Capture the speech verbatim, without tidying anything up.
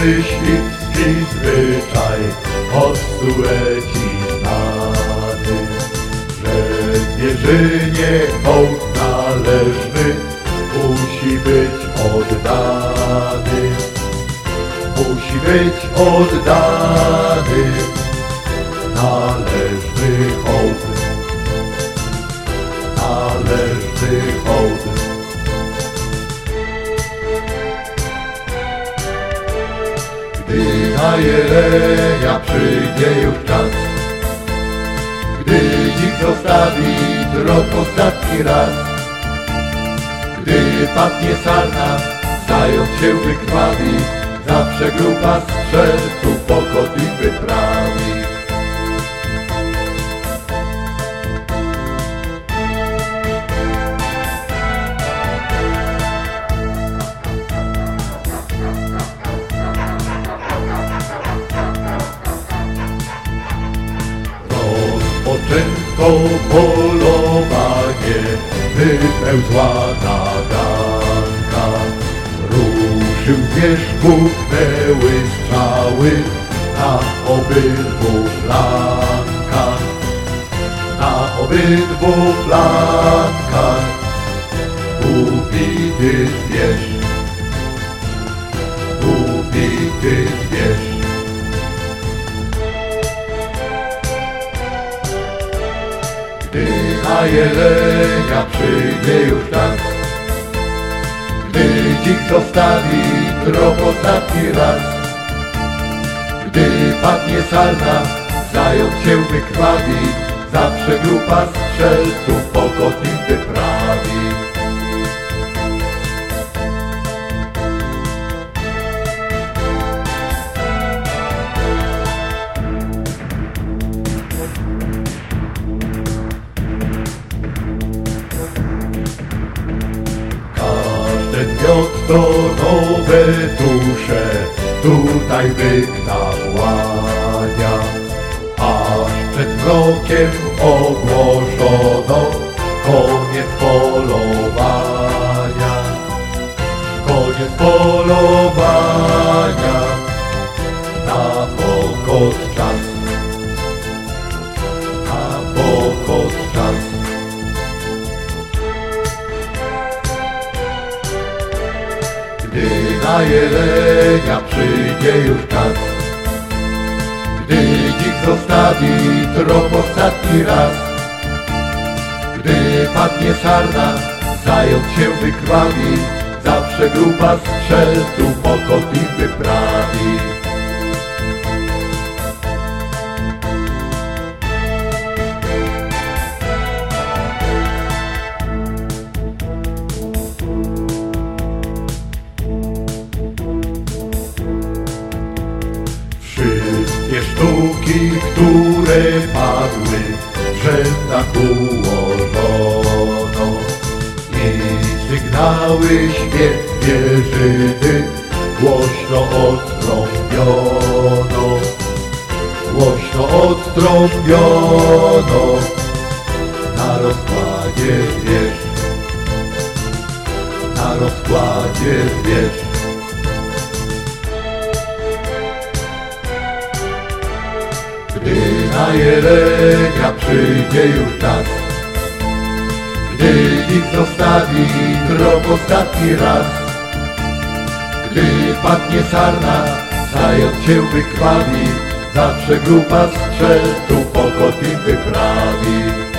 myśliwski zwyczaj od stuleci znany, że zwierzynie hołd należny musi być oddany, musi być oddany należny hołd, należny hołd. Gdy na jelenia przyjdzie już czas, gdy dzik zostawi trop ostatni raz, gdy padnie sarna, zając się wykrwawi, zawsze grupa strzelców pokot im wyprawi. Rozpoczęto polowanie, wypełzła naganka. Ruszył zwierz, buchnęły strzały na obydwu flankach, na obydwu flankach. Ubity zwierz, ubity zwierz. Gdy na jelenia przyjdzie już czas, gdy dzik zostawi trop ostatni raz, gdy padnie sarna, zając się wykrwawi, zawsze grupa strzelców pokot im wyprawi. Ten miot to nowe dusze tutaj byk nawłania, aż przed mrokiem ogłoszono koniec polowania, koniec polowania na pokot czas, na pokot czas. Gdy na jelenia przyjdzie już czas, gdy dzik zostawi trop ostatni raz, gdy padnie sarna, zając się wykrwawi, zawsze grupa strzelców pokot im wyprawi. Wszystkie sztuki, które padły, w rzędach ułożono i sygnały świec zwierzyny głośno odtrąbiono, głośno odtrąbiono na rozkładzie zwierz, na rozkładzie zwierz. Gdy na jelenia przyjdzie już czas, gdy dzik zostawi trop ostatni raz, gdy padnie sarna, zając się wykrwawi, zawsze grupa strzelców pokot im wyprawi.